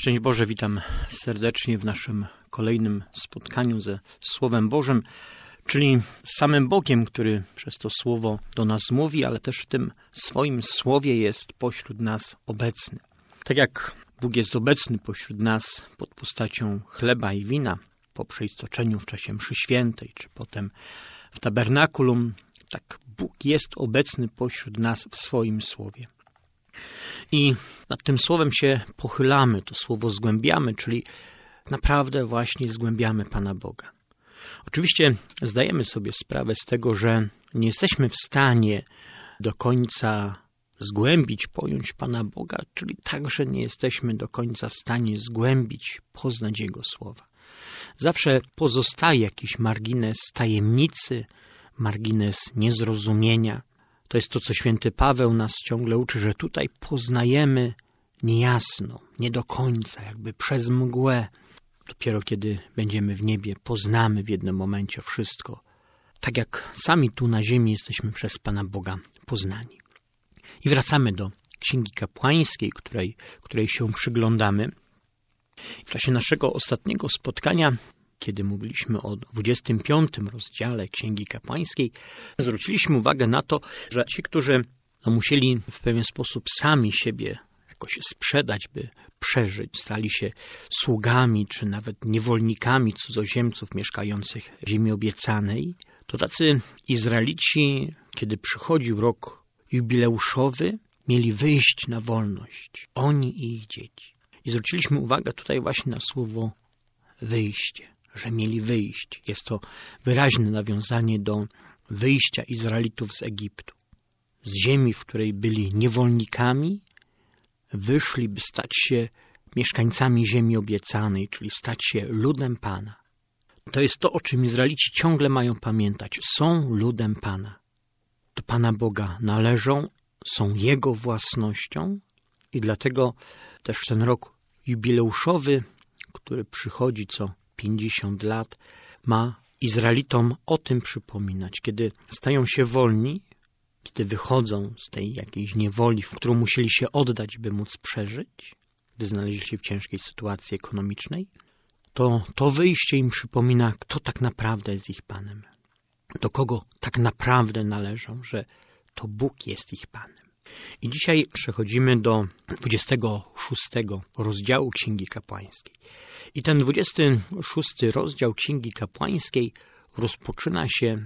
Szczęść Boże, witam serdecznie w naszym kolejnym spotkaniu ze Słowem Bożym, czyli z samym Bogiem, który przez to Słowo do nas mówi, ale też w tym swoim Słowie jest pośród nas obecny. Tak jak Bóg jest obecny pośród nas pod postacią chleba i wina, po przeistoczeniu w czasie mszy świętej, czy potem w tabernakulum, tak Bóg jest obecny pośród nas w swoim Słowie. I nad tym Słowem się pochylamy, to Słowo zgłębiamy, czyli naprawdę właśnie zgłębiamy Pana Boga. Oczywiście zdajemy sobie sprawę z tego, że nie jesteśmy w stanie do końca zgłębić, pojąć Pana Boga, czyli także nie jesteśmy do końca w stanie zgłębić, poznać Jego Słowa. Zawsze pozostaje jakiś margines tajemnicy, margines niezrozumienia. To jest to, co święty Paweł nas ciągle uczy, że tutaj poznajemy niejasno, nie do końca, jakby przez mgłę. Dopiero kiedy będziemy w niebie, poznamy w jednym momencie wszystko. Tak jak sami tu na ziemi jesteśmy przez Pana Boga poznani. I wracamy do Księgi Kapłańskiej, której się przyglądamy. W czasie naszego ostatniego spotkania, kiedy mówiliśmy o 25 rozdziale Księgi Kapłańskiej, zwróciliśmy uwagę na to, że ci, którzy musieli w pewien sposób sami siebie jakoś sprzedać, by przeżyć, stali się sługami czy nawet niewolnikami cudzoziemców mieszkających w ziemi obiecanej, to tacy Izraelici, kiedy przychodził rok jubileuszowy, mieli wyjść na wolność. Oni i ich dzieci. I zwróciliśmy uwagę tutaj właśnie na słowo wyjście, że mieli wyjść. Jest to wyraźne nawiązanie do wyjścia Izraelitów z Egiptu. Z ziemi, w której byli niewolnikami, wyszli, by stać się mieszkańcami ziemi obiecanej, czyli stać się ludem Pana. To jest to, o czym Izraelici ciągle mają pamiętać. Są ludem Pana. Do Pana Boga należą, są Jego własnością i dlatego też ten rok jubileuszowy, który przychodzi co 50 lat, ma Izraelitom o tym przypominać. Kiedy stają się wolni, kiedy wychodzą z tej jakiejś niewoli, w którą musieli się oddać, by móc przeżyć, gdy znaleźli się w ciężkiej sytuacji ekonomicznej, to wyjście im przypomina, kto tak naprawdę jest ich Panem. Do kogo tak naprawdę należą, że to Bóg jest ich Panem. I dzisiaj przechodzimy do 26 rozdziału Księgi Kapłańskiej. I ten 26 rozdział Księgi Kapłańskiej rozpoczyna się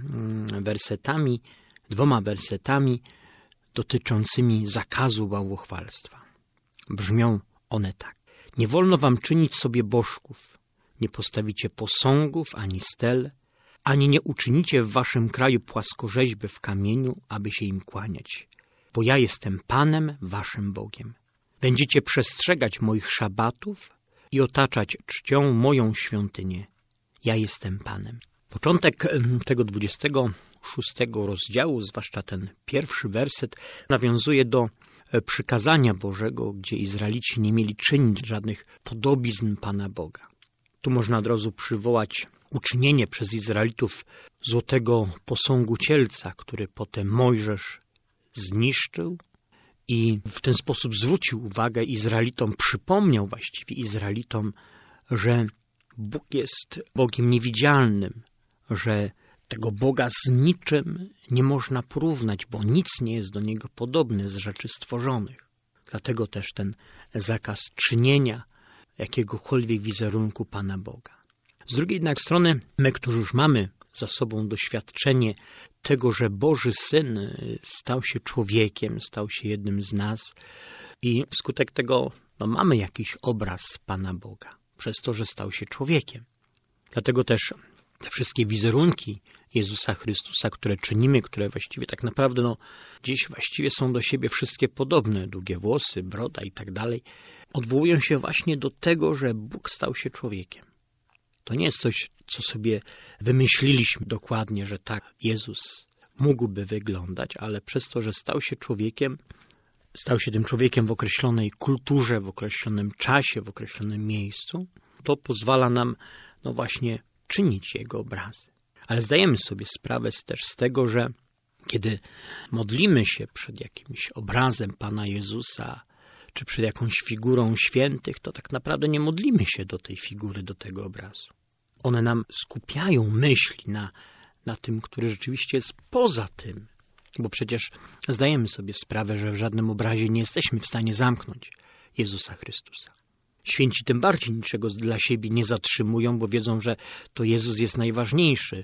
dwoma wersetami dotyczącymi zakazu bałwochwalstwa. Brzmią one tak. Nie wolno wam czynić sobie bożków, nie postawicie posągów ani stel, ani nie uczynicie w waszym kraju płaskorzeźby w kamieniu, aby się im kłaniać. Bo ja jestem Panem, waszym Bogiem. Będziecie przestrzegać moich szabatów i otaczać czcią moją świątynię. Ja jestem Panem. Początek tego 26 rozdziału, zwłaszcza ten pierwszy werset, nawiązuje do przykazania Bożego, gdzie Izraelici nie mieli czynić żadnych podobizn Pana Boga. Tu można od razu przywołać uczynienie przez Izraelitów złotego posągu cielca, który potem Mojżesz zniszczył i w ten sposób zwrócił uwagę Izraelitom, przypomniał właściwie Izraelitom, że Bóg jest Bogiem niewidzialnym, że tego Boga z niczym nie można porównać, bo nic nie jest do Niego podobne z rzeczy stworzonych. Dlatego też ten zakaz czynienia jakiegokolwiek wizerunku Pana Boga. Z drugiej jednak strony, my, którzy już mamy za sobą doświadczenie tego, że Boży Syn stał się człowiekiem, stał się jednym z nas i wskutek tego mamy jakiś obraz Pana Boga, przez to, że stał się człowiekiem. Dlatego też te wszystkie wizerunki Jezusa Chrystusa, które czynimy, które właściwie tak naprawdę dziś właściwie są do siebie wszystkie podobne, długie włosy, broda i tak dalej, odwołują się właśnie do tego, że Bóg stał się człowiekiem. To nie jest coś, co sobie wymyśliliśmy dokładnie, że tak Jezus mógłby wyglądać, ale przez to, że stał się człowiekiem, stał się tym człowiekiem w określonej kulturze, w określonym czasie, w określonym miejscu, to pozwala nam właśnie czynić Jego obrazy. Ale zdajemy sobie sprawę też z tego, że kiedy modlimy się przed jakimś obrazem Pana Jezusa, czy przed jakąś figurą świętych, to tak naprawdę nie modlimy się do tej figury, do tego obrazu. One nam skupiają myśli na tym, który rzeczywiście jest poza tym. Bo przecież zdajemy sobie sprawę, że w żadnym obrazie nie jesteśmy w stanie zamknąć Jezusa Chrystusa. Święci tym bardziej niczego dla siebie nie zatrzymują, bo wiedzą, że to Jezus jest najważniejszy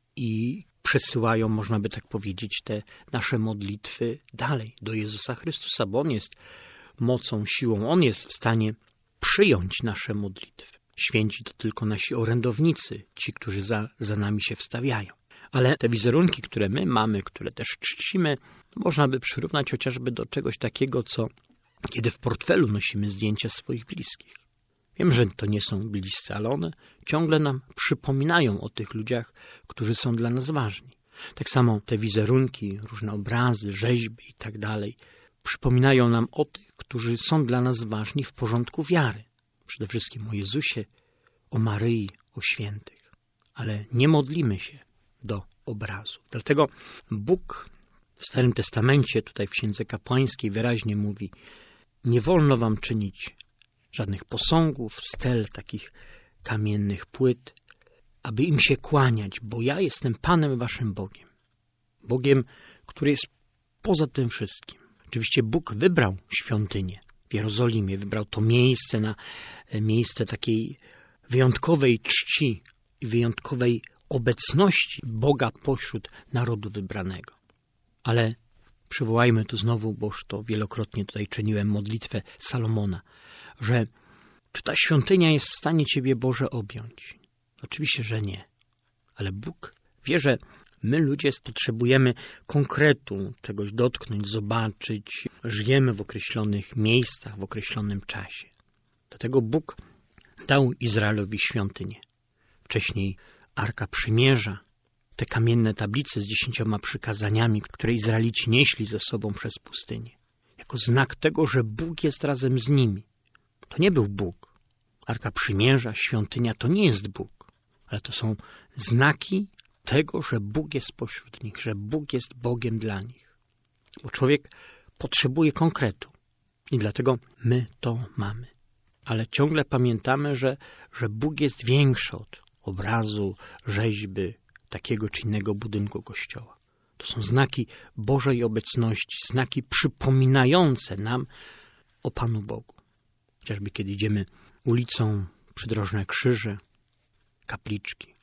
i przesyłają, można by tak powiedzieć, te nasze modlitwy dalej do Jezusa Chrystusa, bo On jest mocą, siłą, On jest w stanie przyjąć nasze modlitwy. Święci to tylko nasi orędownicy, ci, którzy za nami się wstawiają. Ale te wizerunki, które my mamy, które też czcimy, można by przyrównać chociażby do czegoś takiego, co kiedy w portfelu nosimy zdjęcia swoich bliskich. Wiem, że to nie są bliscy, ale one ciągle nam przypominają o tych ludziach, którzy są dla nas ważni. Tak samo te wizerunki, różne obrazy, rzeźby i tak dalej przypominają nam o tych, którzy są dla nas ważni w porządku wiary. Przede wszystkim o Jezusie, o Maryi, o świętych. Ale nie modlimy się do obrazu. Dlatego Bóg w Starym Testamencie, tutaj w Księdze Kapłańskiej wyraźnie mówi: nie wolno wam czynić żadnych posągów, stel, takich kamiennych płyt, aby im się kłaniać, bo ja jestem Panem waszym Bogiem. Bogiem, który jest poza tym wszystkim. Oczywiście Bóg wybrał świątynię w Jerozolimie, wybrał to miejsce na miejsce takiej wyjątkowej czci i wyjątkowej obecności Boga pośród narodu wybranego. Ale przywołajmy tu znowu, bo już to wielokrotnie tutaj czyniłem, modlitwę Salomona, że czy ta świątynia jest w stanie Ciebie, Boże, objąć? Oczywiście, że nie. Ale Bóg wie, że my ludzie potrzebujemy konkretu, czegoś dotknąć, zobaczyć. Żyjemy w określonych miejscach, w określonym czasie. Dlatego Bóg dał Izraelowi świątynię. Wcześniej Arka Przymierza, te kamienne tablice z 10 przykazaniami, które Izraelici nieśli ze sobą przez pustynię. Jako znak tego, że Bóg jest razem z nimi. To nie był Bóg. Arka Przymierza, świątynia to nie jest Bóg. Ale to są znaki tego, że Bóg jest pośród nich, że Bóg jest Bogiem dla nich. Bo człowiek potrzebuje konkretu. I dlatego my to mamy. Ale ciągle pamiętamy, że Bóg jest większy od obrazu, rzeźby, takiego czy innego budynku kościoła. To są znaki Bożej obecności, znaki przypominające nam o Panu Bogu. Chociażby kiedy idziemy ulicą, przydrożne krzyże, kapliczki.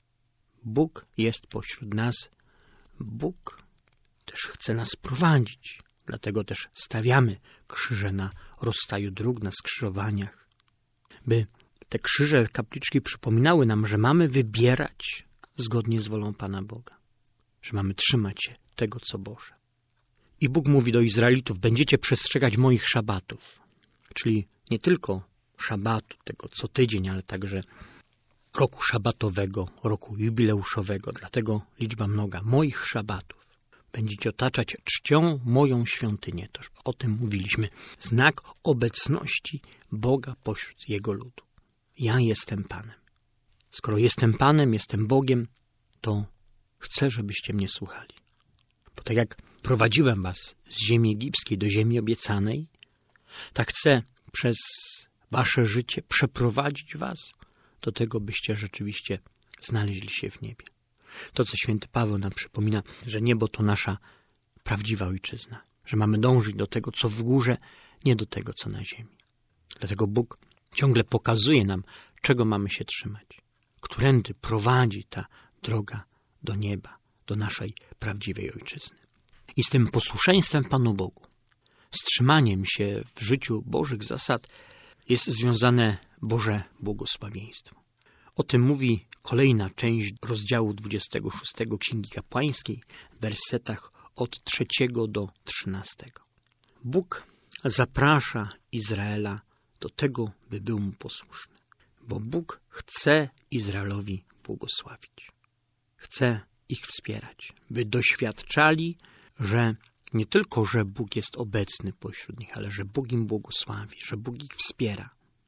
Bóg jest pośród nas. Bóg też chce nas prowadzić. Dlatego też stawiamy krzyże na rozstaju dróg, na skrzyżowaniach. By te krzyże, kapliczki przypominały nam, że mamy wybierać zgodnie z wolą Pana Boga. Że mamy trzymać się tego, co Boże. I Bóg mówi do Izraelitów: będziecie przestrzegać moich szabatów. Czyli nie tylko szabatu, tego co tydzień, ale także roku szabatowego, roku jubileuszowego. Dlatego liczba mnoga moich szabatów. Będziecie otaczać czcią moją świątynię. Toż o tym mówiliśmy. Znak obecności Boga pośród Jego ludu. Ja jestem Panem. Skoro jestem Panem, jestem Bogiem, to chcę, żebyście mnie słuchali. Bo tak jak prowadziłem was z ziemi egipskiej do ziemi obiecanej, tak chcę przez wasze życie przeprowadzić was do tego, byście rzeczywiście znaleźli się w niebie. To, co święty Paweł nam przypomina, że niebo to nasza prawdziwa ojczyzna. Że mamy dążyć do tego, co w górze, nie do tego, co na ziemi. Dlatego Bóg ciągle pokazuje nam, czego mamy się trzymać. Którędy prowadzi ta droga do nieba, do naszej prawdziwej ojczyzny. I z tym posłuszeństwem Panu Bogu, z trzymaniem się w życiu Bożych zasad jest związane Boże błogosławieństwo. O tym mówi kolejna część rozdziału 26 Księgi Kapłańskiej w wersetach od 3 do 13. Bóg zaprasza Izraela do tego, by był mu posłuszny. Bo Bóg chce Izraelowi błogosławić. Chce ich wspierać, by doświadczali, że nie tylko, że Bóg jest obecny pośród nich, ale że Bóg im błogosławi, że Bóg ich wspiera,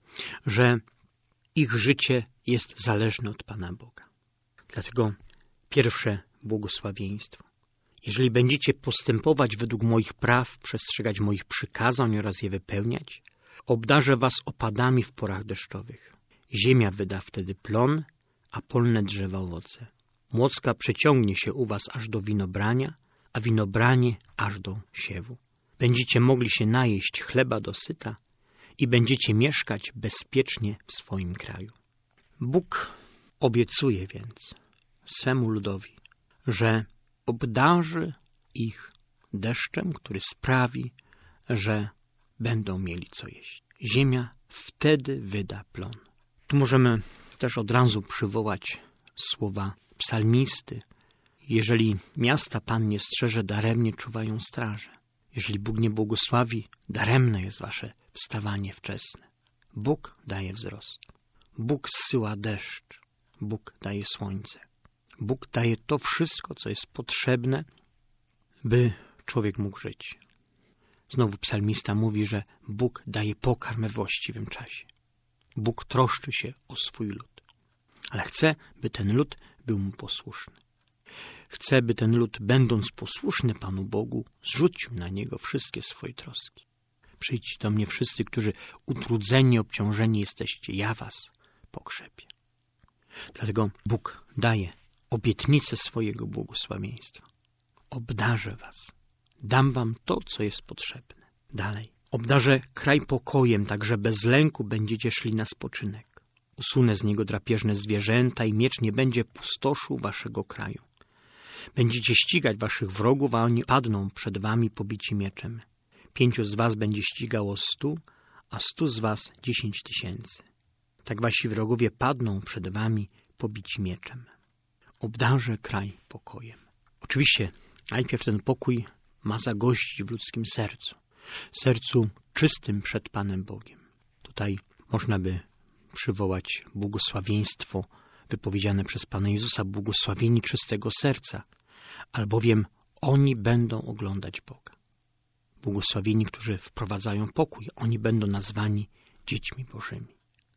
że ich życie jest zależne od Pana Boga. Dlatego pierwsze błogosławieństwo. Jeżeli będziecie postępować według moich praw, przestrzegać moich przykazań oraz je wypełniać, Obdarzę was opadami w porach deszczowych. Ziemia wyda wtedy plon, a polne drzewa owoce. Młocka przeciągnie się u was aż do winobrania, a winobranie aż do siewu. Będziecie mogli się najeść chleba dosyta i będziecie mieszkać bezpiecznie w swoim kraju. Bóg obiecuje więc swemu ludowi, że obdarzy ich deszczem, który sprawi, że będą mieli co jeść. Ziemia wtedy wyda plon. Tu możemy też od razu przywołać słowa psalmisty. Jeżeli miasta Pan nie strzeże, daremnie czuwają straże. Jeżeli Bóg nie błogosławi, daremne jest wasze wstawanie wczesne. Bóg daje wzrost. Bóg zsyła deszcz. Bóg daje słońce. Bóg daje to wszystko, co jest potrzebne, by człowiek mógł żyć. Znowu psalmista mówi, że Bóg daje pokarm we właściwym czasie. Bóg troszczy się o swój lud. Ale chce, by ten lud był mu posłuszny. Chce, by ten lud, będąc posłuszny Panu Bogu, zrzucił na niego wszystkie swoje troski. Przyjdźcie do mnie wszyscy, którzy utrudzeni, obciążeni jesteście, ja was pokrzepię. Dlatego Bóg daje obietnicę swojego błogosławieństwa. Obdarzę was. Dam wam to, co jest potrzebne. Dalej. Obdarzę kraj pokojem, tak że bez lęku będziecie szli na spoczynek. Usunę z niego drapieżne zwierzęta i miecz nie będzie pustoszył waszego kraju. Będziecie ścigać waszych wrogów, a oni padną przed wami pobici mieczem. 5 z was będzie ścigało 100, a 100 z was 10 000. Tak wasi wrogowie padną przed wami pobici mieczem. Obdarzę kraj pokojem. Oczywiście najpierw ten pokój ma zagościć w ludzkim sercu. Sercu czystym przed Panem Bogiem. Tutaj można by przywołać błogosławieństwo wypowiedziane przez Pana Jezusa, błogosławieni czystego serca, albowiem oni będą oglądać Boga. Błogosławieni, którzy wprowadzają pokój, oni będą nazwani dziećmi Bożymi.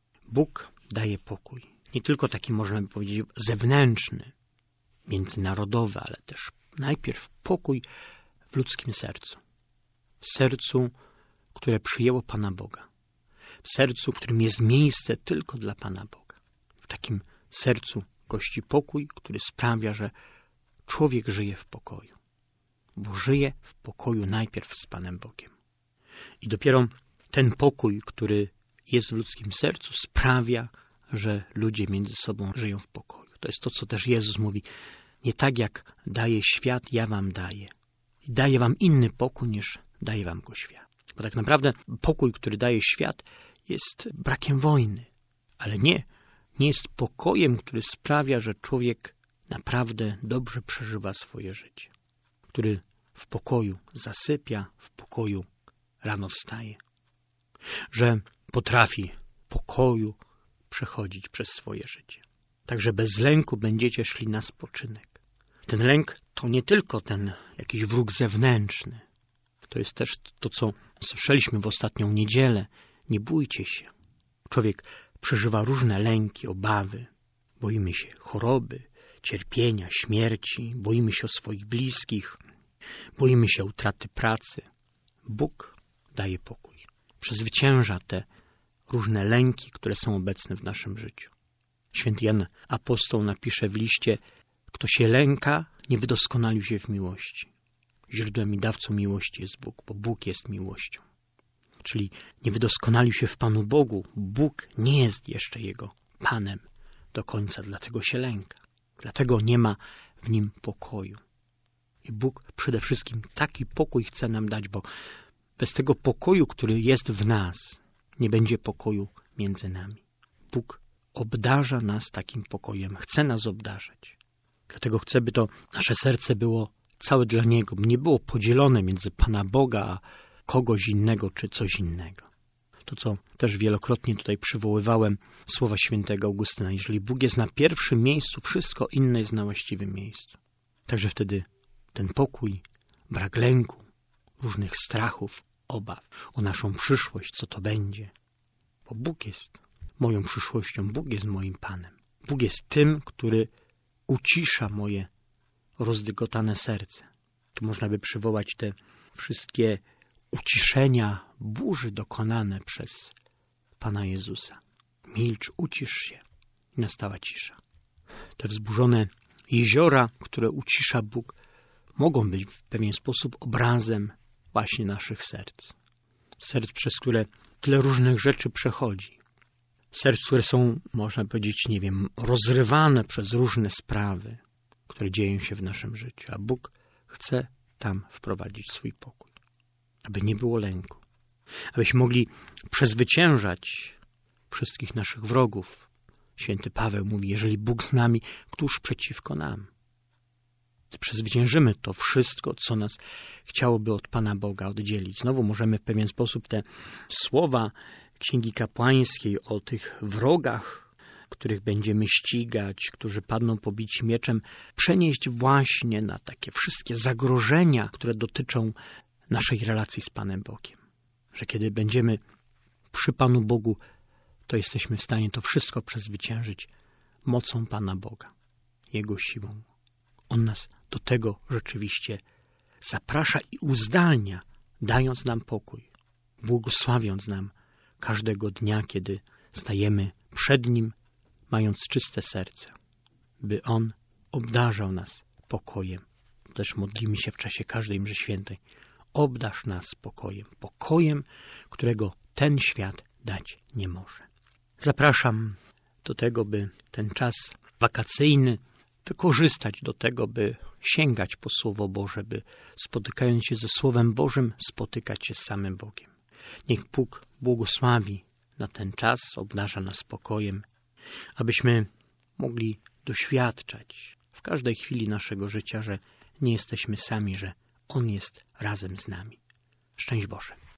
Bóg daje pokój. Nie tylko taki, można by powiedzieć, zewnętrzny, międzynarodowy, ale też najpierw pokój w ludzkim sercu. W sercu, które przyjęło Pana Boga. W sercu, w którym jest miejsce tylko dla Pana Boga. W takim sercu gości pokój, który sprawia, że człowiek żyje w pokoju. Bo żyje w pokoju najpierw z Panem Bogiem. I dopiero ten pokój, który jest w ludzkim sercu, sprawia, że ludzie między sobą żyją w pokoju. To jest to, co też Jezus mówi. Nie tak jak daje świat, ja wam daję. I daję wam inny pokój, niż daje wam go świat. Bo tak naprawdę pokój, który daje świat, jest brakiem wojny. Ale nie jest pokojem, który sprawia, że człowiek naprawdę dobrze przeżywa swoje życie. Który w pokoju zasypia, w pokoju rano wstaje. Że potrafi w pokoju przechodzić przez swoje życie. Także bez lęku będziecie szli na spoczynek. Ten lęk to nie tylko ten jakiś wróg zewnętrzny. To jest też to, co słyszeliśmy w ostatnią niedzielę. Nie bójcie się. Człowiek przeżywa różne lęki, obawy. Boimy się choroby, cierpienia, śmierci. Boimy się o swoich bliskich. Boimy się utraty pracy. Bóg daje pokój. Przezwycięża te różne lęki, które są obecne w naszym życiu. Święty Jan Apostoł napisze w liście: kto się lęka, nie wydoskonalił się w miłości. Źródłem i dawcą miłości jest Bóg, bo Bóg jest miłością. Czyli nie wydoskonalił się w Panu Bogu. Bóg nie jest jeszcze Jego Panem do końca, dlatego się lęka. Dlatego nie ma w nim pokoju. I Bóg przede wszystkim taki pokój chce nam dać, bo bez tego pokoju, który jest w nas, nie będzie pokoju między nami. Bóg obdarza nas takim pokojem, chce nas obdarzać. Dlatego chce, by to nasze serce było całe dla Niego, by nie było podzielone między Pana Boga a kogoś innego czy coś innego. To, co też wielokrotnie tutaj przywoływałem, słowa świętego Augustyna: jeżeli Bóg jest na pierwszym miejscu, wszystko inne jest na właściwym miejscu. Także wtedy ten pokój, brak lęku, różnych strachów, obaw o naszą przyszłość, co to będzie. Bo Bóg jest moją przyszłością, Bóg jest moim Panem. Bóg jest tym, który ucisza moje rozdygotane serce. Tu można by przywołać te wszystkie uciszenia burzy dokonane przez Pana Jezusa. Milcz, ucisz się. I nastała cisza. Te wzburzone jeziora, które ucisza Bóg, mogą być w pewien sposób obrazem właśnie naszych serc. Serc, przez które tyle różnych rzeczy przechodzi. Serc, które są, można powiedzieć, rozrywane przez różne sprawy, które dzieją się w naszym życiu. A Bóg chce tam wprowadzić swój pokój. Aby nie było lęku. Abyśmy mogli przezwyciężać wszystkich naszych wrogów. Święty Paweł mówi, jeżeli Bóg z nami, któż przeciwko nam? Przezwyciężymy to wszystko, co nas chciałoby od Pana Boga oddzielić. Znowu możemy w pewien sposób te słowa Księgi Kapłańskiej o tych wrogach, których będziemy ścigać, którzy padną pobici mieczem, przenieść właśnie na takie wszystkie zagrożenia, które dotyczą naszej relacji z Panem Bogiem. Że kiedy będziemy przy Panu Bogu, to jesteśmy w stanie to wszystko przezwyciężyć mocą Pana Boga, Jego siłą. On nas do tego rzeczywiście zaprasza i uzdalnia, dając nam pokój, błogosławiąc nam każdego dnia, kiedy stajemy przed Nim, mając czyste serce, by On obdarzał nas pokojem. Też modlimy się w czasie każdej mszy świętej. Obdarz nas pokojem, pokojem, którego ten świat dać nie może. Zapraszam do tego, by ten czas wakacyjny wykorzystać do tego, by sięgać po Słowo Boże, by spotykając się ze Słowem Bożym, spotykać się z samym Bogiem. Niech Bóg błogosławi na ten czas, obdarza nas spokojem, abyśmy mogli doświadczać w każdej chwili naszego życia, że nie jesteśmy sami, że On jest razem z nami. Szczęść Boże.